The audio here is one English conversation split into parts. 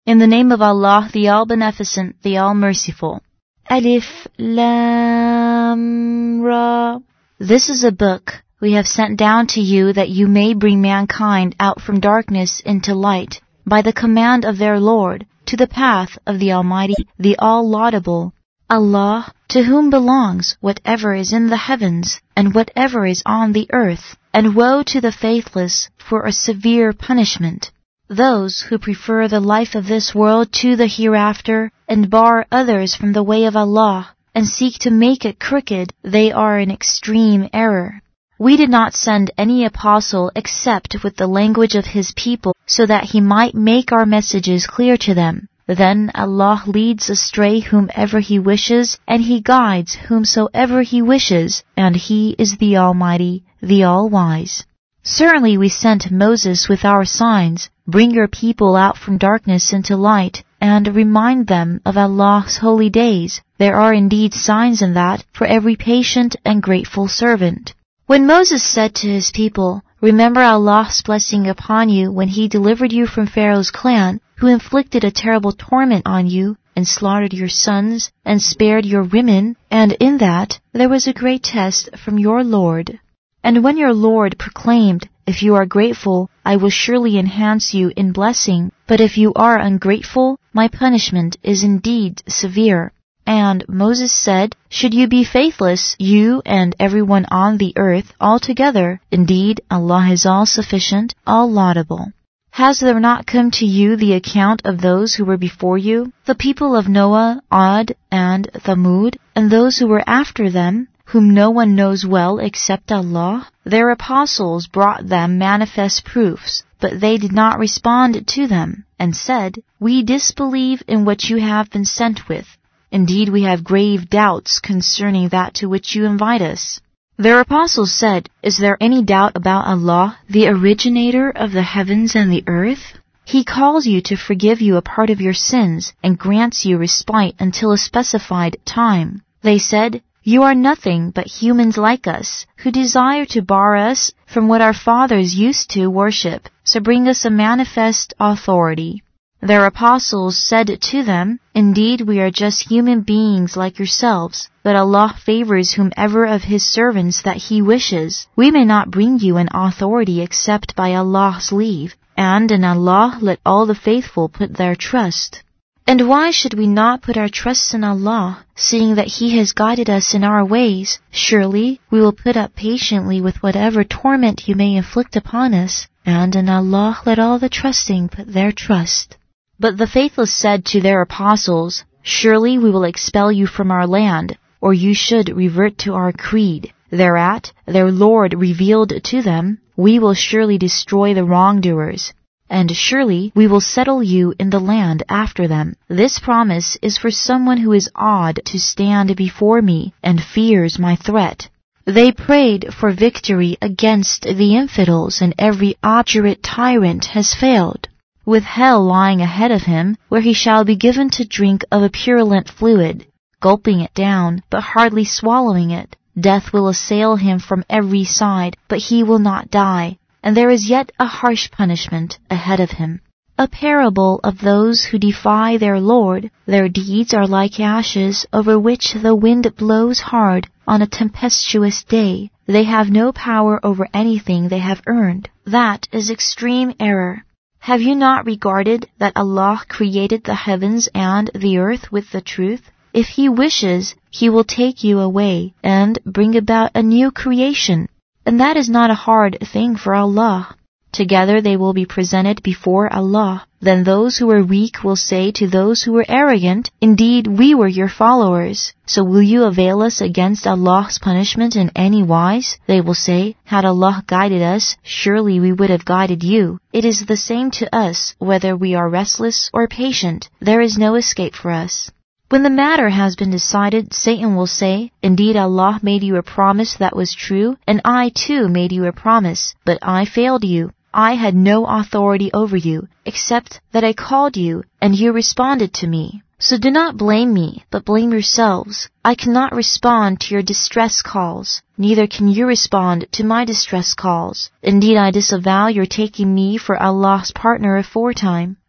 In the name of Allah, the All-Beneficent, the All-Merciful. Alif Lam Ra. This is a book we have sent down to you that you may bring mankind out from darkness into light, by the command of their Lord, to the path of the Almighty, the All-Laudable, Allah, to whom belongs whatever is in the heavens and whatever is on the earth, and woe to the faithless for a severe punishment. Those who prefer the life of this world to the hereafter, and bar others from the way of Allah, and seek to make it crooked, they are in extreme error. We did not send any apostle except with the language of his people, so that he might make our messages clear to them. Then Allah leads astray whomever He wishes, and He guides whomsoever He wishes, and He is the Almighty, the All-Wise. Certainly we sent Moses with our signs, bring your people out from darkness into light, and remind them of Allah's holy days. There are indeed signs in that for every patient and grateful servant. When Moses said to his people, remember Allah's blessing upon you when He delivered you from Pharaoh's clan, who inflicted a terrible torment on you, and slaughtered your sons, and spared your women, and in that there was a great test from your Lord. And when your Lord proclaimed, if you are grateful, I will surely enhance you in blessing, but if you are ungrateful, my punishment is indeed severe. And Moses said, should you be faithless, you and everyone on the earth altogether, indeed Allah is all-sufficient, all-laudable. Has there not come to you the account of those who were before you, the people of Noah, Ad, and Thamud, and those who were after them, whom no one knows well except Allah? Their apostles brought them manifest proofs, but they did not respond to them, and said, we disbelieve in what you have been sent with. Indeed, we have grave doubts concerning that to which you invite us. Their apostles said, is there any doubt about Allah, the originator of the heavens and the earth? He calls you to forgive you a part of your sins and grants you respite until a specified time. They said, you are nothing but humans like us, who desire to bar us from what our fathers used to worship, so bring us a manifest authority. Their apostles said to them, indeed we are just human beings like yourselves, but Allah favors whomever of His servants that He wishes. We may not bring you an authority except by Allah's leave, and in Allah let all the faithful put their trust. And why should we not put our trust in Allah, seeing that He has guided us in our ways? Surely we will put up patiently with whatever torment you may inflict upon us, and in Allah let all the trusting put their trust. But the faithless said to their apostles, surely we will expel you from our land, or you should revert to our creed. Thereat their Lord revealed to them, we will surely destroy the wrongdoers, and surely we will settle you in the land after them. This promise is for someone who is awed to stand before me and fears my threat. They prayed for victory against the infidels, and every obdurate tyrant has failed, with hell lying ahead of him, where he shall be given to drink of a purulent fluid, gulping it down, but hardly swallowing it. Death will assail him from every side, but he will not die, and there is yet a harsh punishment ahead of him. A parable of those who defy their Lord. Their deeds are like ashes over which the wind blows hard on a tempestuous day. They have no power over anything they have earned. That is extreme error. Have you not regarded that Allah created the heavens and the earth with the truth? If He wishes, He will take you away and bring about a new creation. And that is not a hard thing for Allah. Together they will be presented before Allah. Then those who are weak will say to those who are arrogant, indeed we were your followers. So will you avail us against Allah's punishment in any wise? They will say, had Allah guided us, surely we would have guided you. It is the same to us, whether we are restless or patient. There is no escape for us. When the matter has been decided, Satan will say, indeed Allah made you a promise that was true, and I too made you a promise, but I failed you. I had no authority over you, except that I called you, and you responded to me. So do not blame me, but blame yourselves. I cannot respond to your distress calls, neither can you respond to my distress calls. Indeed, I disavow your taking me for Allah's partner aforetime.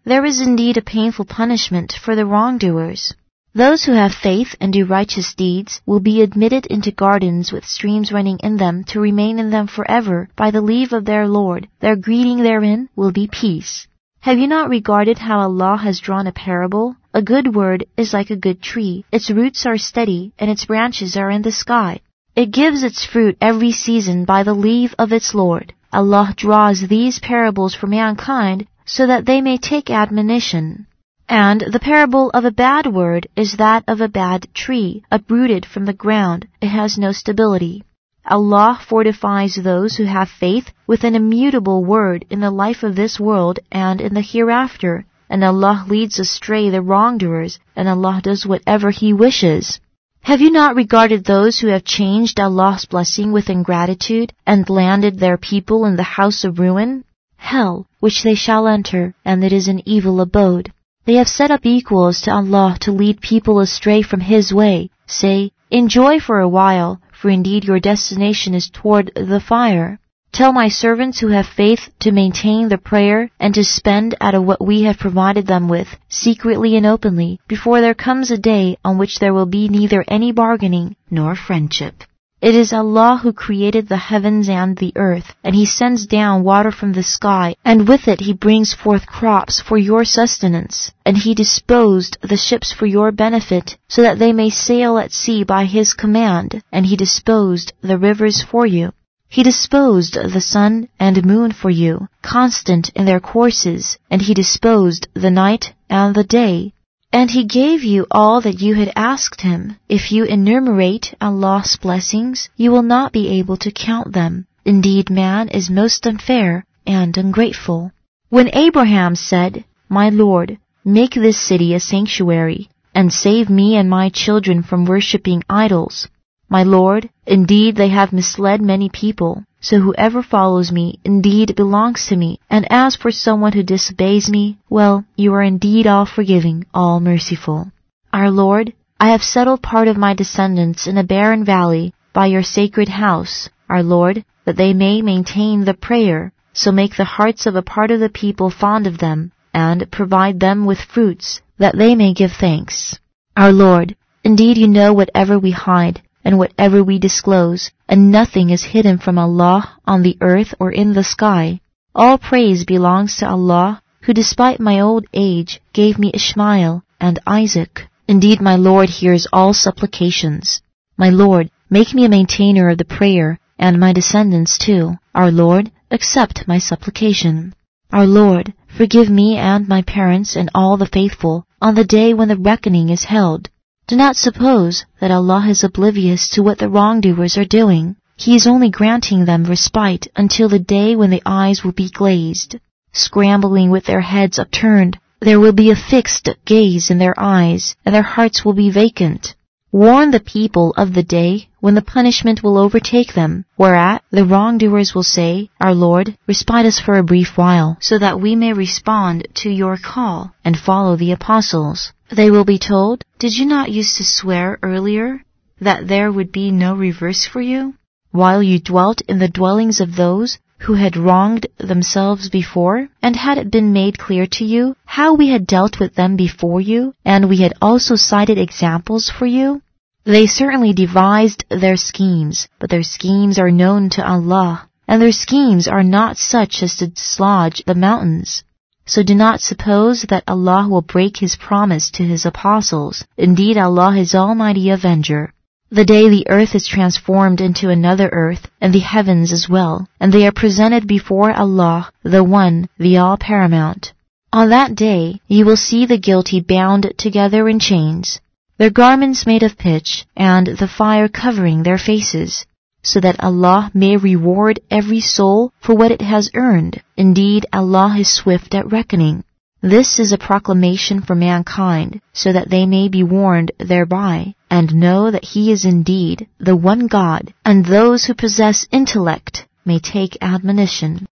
there is indeed a painful punishment for the wrongdoers. Those who have faith and do righteous deeds will be admitted into gardens with streams running in them to remain in them forever by the leave of their Lord. Their greeting therein will be peace. Have you not regarded how Allah has drawn a parable? A good word is like a good tree. Its roots are steady and its branches are in the sky. It gives its fruit every season by the leave of its Lord. Allah draws these parables for mankind so that they may take admonition. And the parable of a bad word is that of a bad tree, uprooted from the ground. It has no stability. Allah fortifies those who have faith with an immutable word in the life of this world and in the hereafter, and Allah leads astray the wrongdoers, and Allah does whatever He wishes. Have you not regarded those who have changed Allah's blessing with ingratitude and landed their people in the house of ruin? Hell, which they shall enter, and it is an evil abode. They have set up equals to Allah to lead people astray from His way. Say, enjoy for a while, for indeed your destination is toward the fire. Tell my servants who have faith to maintain the prayer and to spend out of what we have provided them with, secretly and openly, before there comes a day on which there will be neither any bargaining nor friendship. It is Allah who created the heavens and the earth, and He sends down water from the sky, and with it He brings forth crops for your sustenance. And He disposed the ships for your benefit, so that they may sail at sea by His command, and He disposed the rivers for you. He disposed the sun and moon for you, constant in their courses, and He disposed the night and the day. And He gave you all that you had asked Him. If you enumerate Allah's blessings, you will not be able to count them. Indeed, man is most unfair and ungrateful. When Abraham said, "My Lord, make this city a sanctuary, and save me and my children from worshipping idols. My Lord, indeed they have misled many people, so whoever follows me indeed belongs to me, and as for someone who disobeys me, well, you are indeed all forgiving, all merciful. Our Lord, I have settled part of my descendants in a barren valley by your sacred house, our Lord, that they may maintain the prayer, so make the hearts of a part of the people fond of them, and provide them with fruits, that they may give thanks. Our Lord, indeed you know whatever we hide, and whatever we disclose, and nothing is hidden from Allah on the earth or in the sky. All praise belongs to Allah, who despite my old age gave me Ishmael and Isaac. Indeed, my Lord hears all supplications. My Lord, make me a maintainer of the prayer, and my descendants too. Our Lord, accept my supplication. Our Lord, forgive me and my parents and all the faithful on the day when the reckoning is held. Do not suppose that Allah is oblivious to what the wrongdoers are doing. He is only granting them respite until the day when the eyes will be glazed. Scrambling with their heads upturned, there will be a fixed gaze in their eyes, and their hearts will be vacant. Warn the people of the day when the punishment will overtake them, whereat the wrongdoers will say, Our Lord, respite us for a brief while, so that we may respond to your call and follow the apostles. They will be told, Did you not used to swear earlier that there would be no reverse for you, while you dwelt in the dwellings of those who had wronged themselves before? And had it been made clear to you how we had dealt with them before you, and we had also cited examples for you? They certainly devised their schemes, but their schemes are known to Allah, and their schemes are not such as to dislodge the mountains. So do not suppose that Allah will break His promise to His apostles. Indeed, Allah is Almighty Avenger. The day the earth is transformed into another earth, and the heavens as well, and they are presented before Allah, the One, the All-Paramount. On that day you will see the guilty bound together in chains, their garments made of pitch, and the fire covering their faces, so that Allah may reward every soul for what it has earned. Indeed, Allah is swift at reckoning. This is a proclamation for mankind, so that they may be warned thereby, and know that He is indeed the one God, and those who possess intellect may take admonition.